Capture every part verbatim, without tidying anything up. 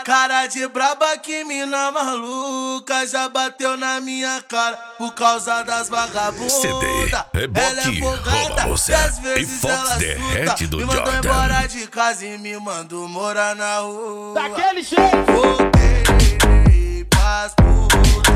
Cara de braba, que mina maluca, já bateu na minha cara por causa das vagabundas. C D, reboque, rouba você e Fox derrete do Jordan. Me mandou embora de casa e me mandou morar na rua. Daquele jeito. Voltei pras putas,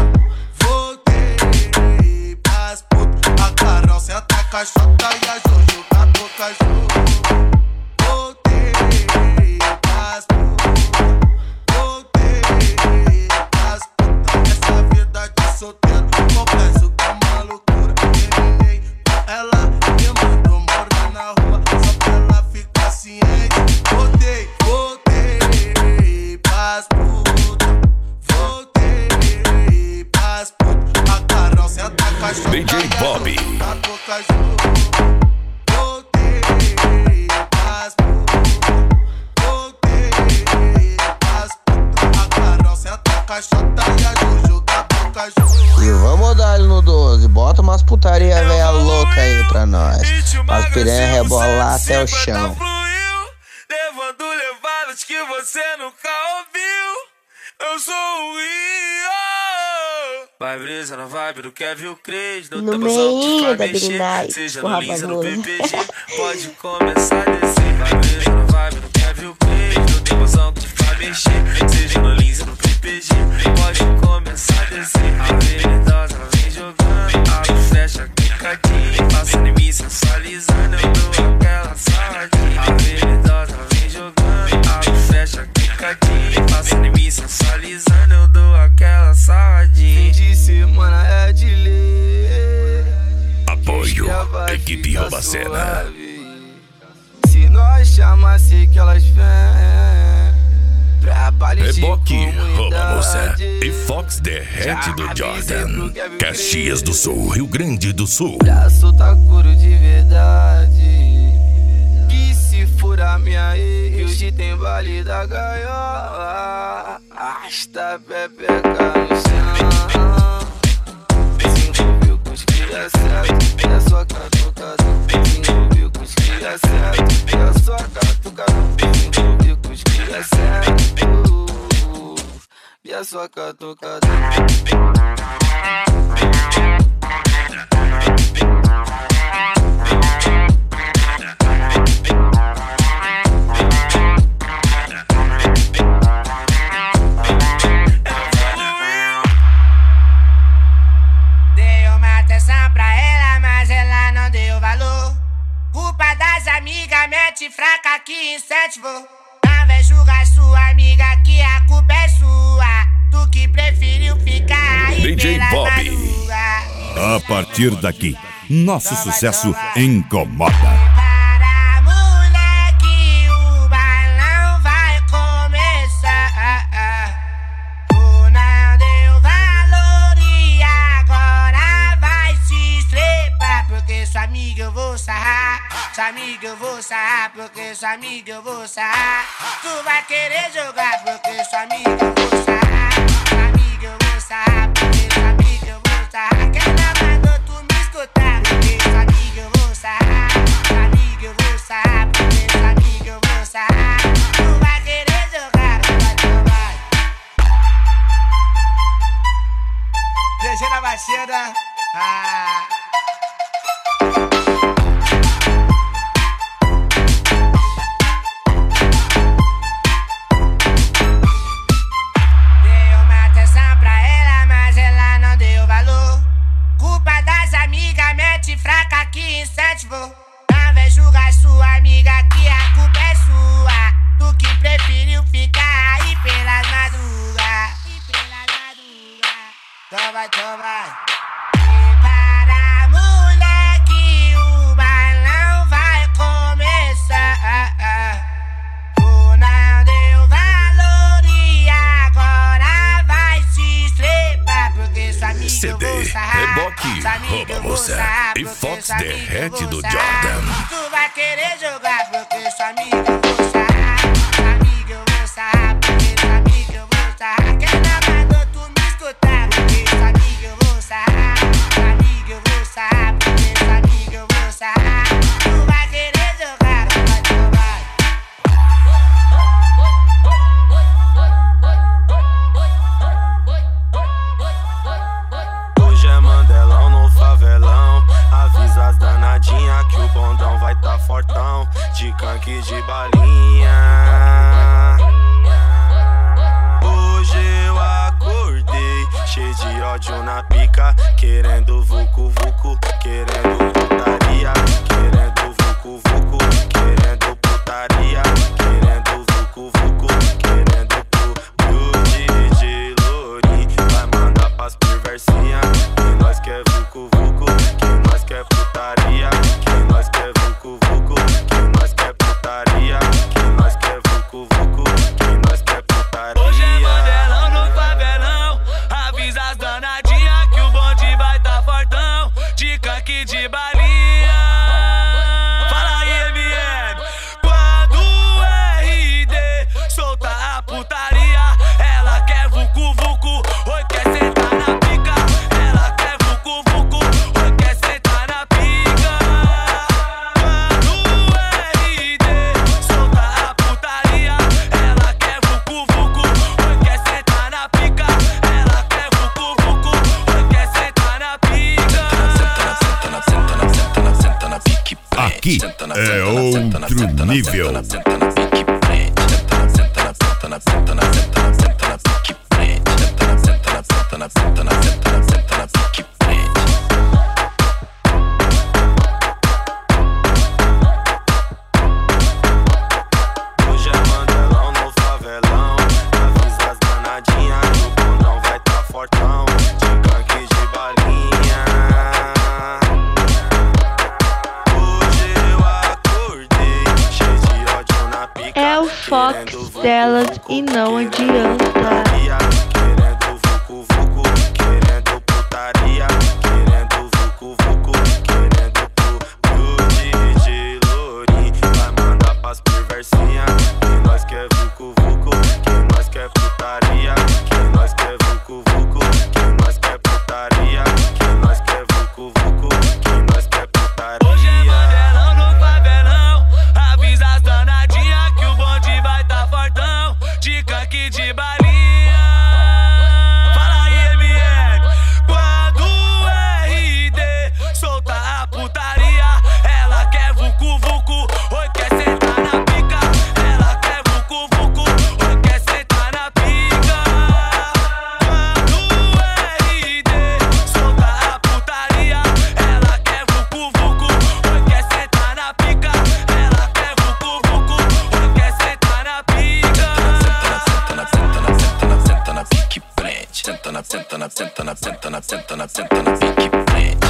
voltei pras putas. A Carol senta a caixota e a Jojo com a boca junto. Voltei pras putas, voltei pras putas. Essa vida de solteiro, confesso que é uma loucura. Terminei com ela, me mandou morar na rua, só pra ela ficar ciente. Voltei, voltei pras putas, voltei pras putas. A Carol senta a caixota D J Bob. a boca junto. Voltei pras putas, voltei pras putas. A Carol senta a caixota e a Jojo com a boca junto. E vamos dar no doze, bota umas putaria velha louca aí pra nós. As piranha rebolar até o chão. Levando levadas que você nunca ouviu. Eu sou o Rio. Vai brisa na vibe do Kevin Cres. No meio da Birinai, seja o no Lins no rapazoso. P P G. Pode começar a descer. Vai brisa na vibe do Kevin Cres. Não tem emoção que te faz mexer. Seja no Lins no P P G. Pode começar a descer. A veridosa ela vem jogando. Abre, fecha, clicadinho. Passando em mim, sensualizando. Eu dou aquela saladinha. A veridosa ela vem jogando. Abre, fecha, clicadinho. Passando em mim, sensualizando. Eu dou aquela saladinha. Fim de semana é de ler. Apoio, equipe Rouba Cena. Se nós chamasse que elas vêm. Trabalho de Reboque, comunidade. rouba você e Fox derrete do Jordan. Caxias do Sul, Rio Grande do Sul. Já solta couro de verdade. Que se furar minha ex, hoje tem baile da gaiola. Arrasta pepeca no chão. Se envolveu com os cria certo, é só catucadão. Se envolveu com os cria certo, é só catucadão. Se envolveu com os cria certo, é só catucadão. Dei uma atenção pra ela, mas ela não deu valor. Culpa das amigas, mete fraca que incentivou. Não vem julgar sua amiga que a culpa é sua. Tu que preferiu ficar aí D J pela Bob. madruga. A partir daqui, nosso sucesso incomoda. Para moleque, o bailão vai começar. Tu não deu valor e agora vai se estrepar. Porque sua amiga eu vou sarrar. Sua amiga eu vou sarrar. Porque sua amiga eu vou sarrar. Tu vai querer jogar. Porque sua amiga eu vou sarrar. Sua amiga eu vou sarrar. Porque sua amiga eu vou sarrar. Quem não mandou tu me escutar? Porque sua amiga eu vou sarrar. Sua amiga eu vou sarrar. Porque sua amiga eu vou sarrar. Tu vai querer jogar. Vai, tu vai. G G na batida. Ah. Dei uma atenção pra ela, mas ela não deu valor. Culpa das amigas, mete fraca que incentivou. Não vem julgar sua amiga que a culpa é sua. Tu que preferiu ficar aí pelas madrugas. E pelas madrugas. Então vai, então vai. E para moleque, o bailão vai começar. Tu não deu valor e agora vai se estrepar. Porque sua amiga C eu D, vou sarrar. reboque, Sua amiga eu rouba vou você sarrar. e Porque Fox sua amiga eu derrete vou do sarrar. Jordan. Tu vai querer jogar. Porque sua amiga eu vou sarrar. Sua amiga eu vou sarrar. Porque sua amiga eu vou sarrar. Quem não mandou tu me escutar? Porque sua amiga eu vou sarrar. Sua amiga eu vou sarrar. Porque sua amiga eu vou sarrar. Tu vai querer jogar. Vai, tu vai. querendo vucu vucu, querendo putaria, querendo vucu vucu, querendo putaria, querendo vucu vucu, querendo pu. E o D J Lourinho vai mandar pras perversinha, que nós quer vucu vucu, que nós quer putaria, que nós quer vucu vucu, que nós quer putaria, que nós quer vucu vucu, que nós quer putaria. Hoje é mandelão no favelão, avisa as danadinhas que o bonde vai tá fortão, de canque de balinha. Fala aí, M M, quando o R D solta a putaria, ela quer vucu vucu, oi quer sentar na pica, ela quer vucu vucu, oi quer sentar na pica. Quando o R D solta a putaria, ela quer vucu vucu, oi quer sentar na pica, ela quer vucu vucu, oi quer sentar na pica. Aqui é outro nível. Hoje é mandelão no favelão, avisa as danadinhas que o bondão vai tá fortão, de canque de balinha. Hoje eu acordei cheio de ódio na pica, É o Fox delas e não adianta. querendo vucu vucu, querendo putaria, querendo vucu vucu, querendo pu. E o D J Lourinho vai mandar pras perversinha, que nós quer vucu vucu, que nós quer putaria, que nós quer vucu vucu, que nós quer putaria, que nós quer vucu vucu, que nós quer putaria. Hoje é mandelão no favelão, avisa as danadinhas que o bonde vai tá fortão, de canque de balinha. Fala aí, M M, quando o R D solta a putaria, ela quer vucu vucu, oi quer sentar na pica, ela quer vucu vucu, oi quer sentar na pica. Quando o R D solta a putaria, ela quer vucu vucu, oi quer sentar na pica, ela quer vucu vucu, oi quer sentar na pica. Senta na, senta na, senta na, senta na pique prende. Senta na, senta na, senta na, senta na, senta na, senta na pique prende.